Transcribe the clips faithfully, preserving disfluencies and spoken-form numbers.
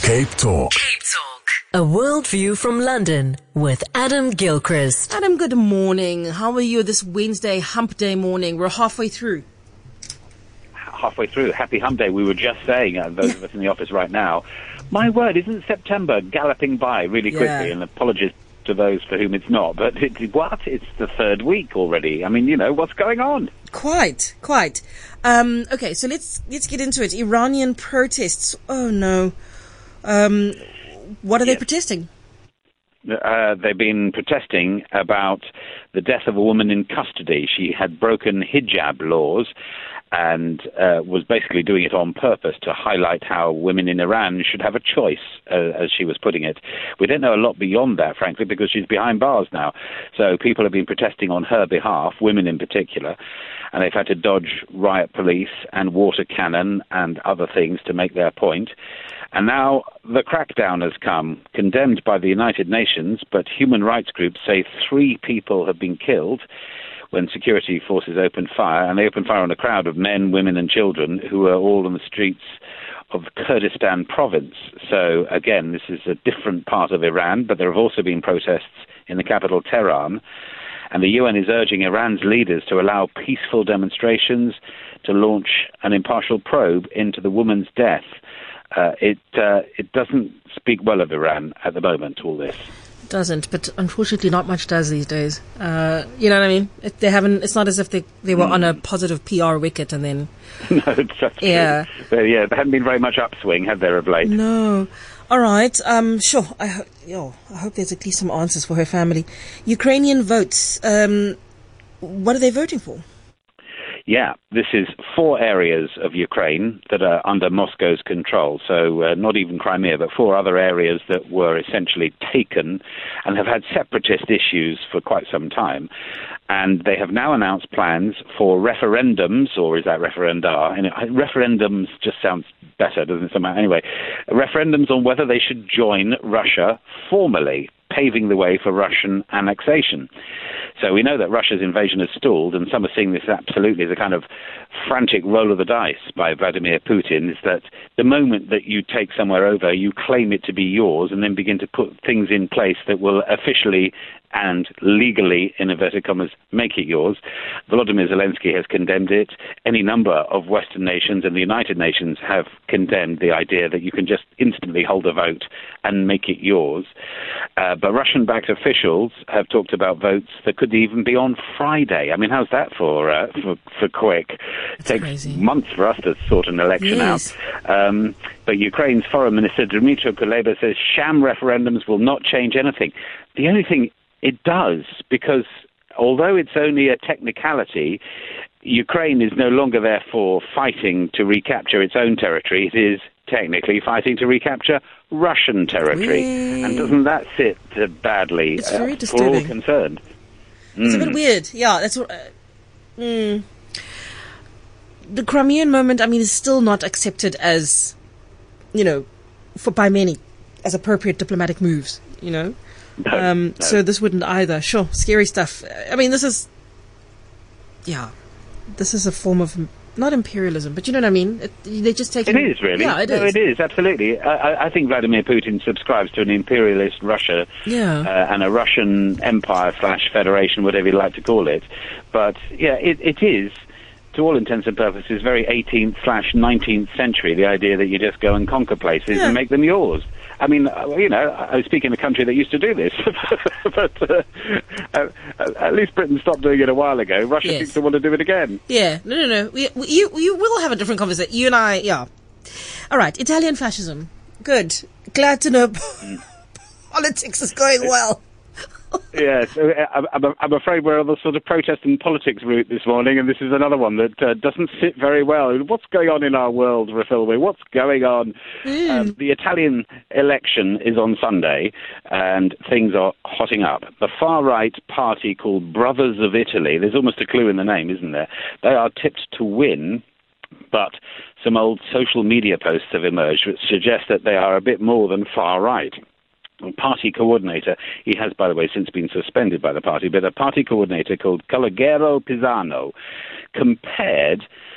Cape Talk. Cape Talk. A worldview from London with Adam Gilchrist. Adam, good morning. How are you this Wednesday hump day morning? We're halfway through. Halfway through. Happy hump day. We were just saying, uh, those of us in the office right now, my word, isn't September galloping by really quickly? Yeah. And apologies to those for whom it's not. But it, what? It's the third week already. I mean, you know, what's going on? Quite, quite. Um, okay, so let's let's get into it. Iranian protests. Oh, no. Um, what are Yes. they protesting? Uh, they've been protesting about the death of a woman in custody. She had broken hijab laws and uh, was basically doing it on purpose to highlight how women in Iran should have a choice, uh, as she was putting it. We don't know a lot beyond that, frankly, because she's behind bars now. So people have been protesting on her behalf, women in particular, and they've had to dodge riot police and water cannon and other things to make their point. And now the crackdown has come, condemned by the United Nations, but human rights groups say three people have been killed when security forces opened fire, and they opened fire on a crowd of men, women and children who were all on the streets of Kurdistan province. So, again, this is a different part of Iran, but there have also been protests in the capital, Tehran. And the U N is urging Iran's leaders to allow peaceful demonstrations, to launch an impartial probe into the woman's death. Uh, it uh, it doesn't speak well of Iran at the moment, all this. Doesn't, but unfortunately not much does these days. Uh, you know what I mean? It, they haven't. It's not as if they, they were mm. on a positive P R wicket and then... No, that's yeah. true. Yeah, there haven't been very much upswing, have there, of late? No. All right. Um, sure. I, ho- yo, I hope there's at least some answers for her family. Ukrainian votes. Um, what are they voting for? Yeah, this is four areas of Ukraine that are under Moscow's control. So uh, not even Crimea, but four other areas that were essentially taken and have had separatist issues for quite some time. And they have now announced plans for referendums, or is that referenda? And referendums just sounds better, doesn't it? Somehow? Anyway, referendums on whether they should join Russia formally, paving the way for Russian annexation. So we know that Russia's invasion has stalled, and some are seeing this absolutely as a kind of frantic roll of the dice by Vladimir Putin, is that the moment that you take somewhere over, you claim it to be yours and then begin to put things in place that will officially and legally, in inverted commas, make it yours. Volodymyr Zelensky has condemned it. Any number of Western nations and the United Nations have condemned the idea that you can just instantly hold a vote and make it yours. Uh, but Russian-backed officials have talked about votes that could even be on Friday. I mean, how's that for uh, for, for quick? It takes crazy. months for us to sort an election Yes. out. Um, but Ukraine's foreign minister, Dmytro Kuleba, says sham referendums will not change anything. The only thing it does, because although it's only a technicality, Ukraine is no longer therefore fighting to recapture its own territory. It is technically fighting to recapture Russian territory. Whee! And doesn't that sit uh, badly It's uh, very for disturbing. all concerned? It's a Mm. bit weird. Yeah, that's what... Uh, mm. The Crimean moment, I mean, is still not accepted as, you know, for by many, as appropriate diplomatic moves, you know? No, Um, no. So this wouldn't either. Sure, scary stuff. I mean, this is, yeah, this is a form of, not imperialism, but you know what I mean? It, they just take It is, really. Yeah, it no, is. it is, absolutely. I, I- I think Vladimir Putin subscribes to an imperialist Russia Yeah. uh, and a Russian empire slash federation, whatever you like to call it. But, yeah, it, it is, to all intents and purposes, very eighteenth slash nineteenth century, the idea that you just go and conquer places Yeah. and make them yours. I mean, uh, you know, I speak in a country that used to do this, but uh, uh, at least Britain stopped doing it a while ago. Russia Yes. seems to want to do it again. Yeah, no, no, no. We, we, you, you will have a different conversation. You and I, yeah. All right, Italian fascism. Good. Glad to know politics is going well. Yes, I'm, I'm, I'm afraid we're on the sort of protest and politics route this morning, and this is another one that uh, doesn't sit very well. What's going on in our world, Rafilwe? What's going on? Mm. Um, the Italian election is on Sunday, and things are hotting up. The far-right party called Brothers of Italy, there's almost a clue in the name, isn't there? They are tipped to win, but some old social media posts have emerged which suggest that they are a bit more than far-right. Party coordinator, he has, by the way, since been suspended by the party, but a party coordinator called Calogero Pisano compared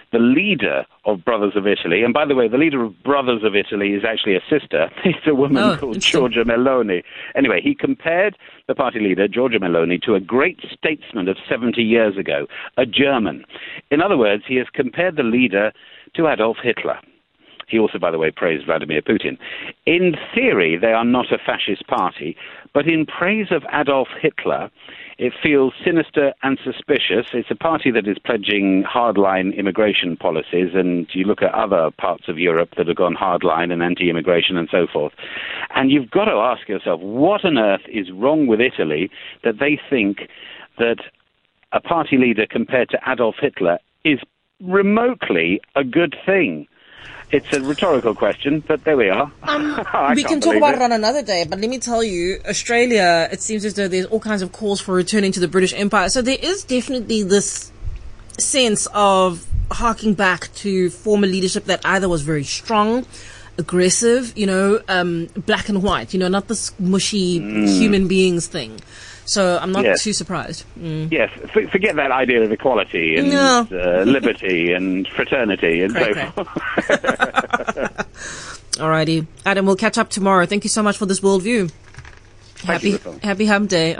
the leader of Brothers of Italy, and by the way, the leader of Brothers of Italy is actually a sister. It's a woman oh, called Giorgia Meloni. Anyway, he compared the party leader, Giorgia Meloni, to a great statesman of seventy years ago, a German. In other words, he has compared the leader to Adolf Hitler. He also, by the way, praised Vladimir Putin. In theory, they are not a fascist party, but in praise of Adolf Hitler, it feels sinister and suspicious. It's a party that is pledging hardline immigration policies, and you look at other parts of Europe that have gone hardline and anti-immigration and so forth. And you've got to ask yourself, what on earth is wrong with Italy that they think that a party leader compared to Adolf Hitler is remotely a good thing? It's a rhetorical question, but there we are. Um, we can talk about it. it on another day, but let me tell you, Australia, it seems as though there's all kinds of calls for returning to the British Empire. So there is definitely this sense of harking back to former leadership that either was very strong, aggressive, you know, um, black and white, you know, not this mushy mm. human beings thing. So I'm not yes. too surprised. Mm. Yes, F- forget that idea of equality and no. uh, liberty and fraternity and cray, so forth. Alrighty. Adam, we'll catch up tomorrow. Thank you so much for this worldview. Thank Happy, you, happy Hump Day.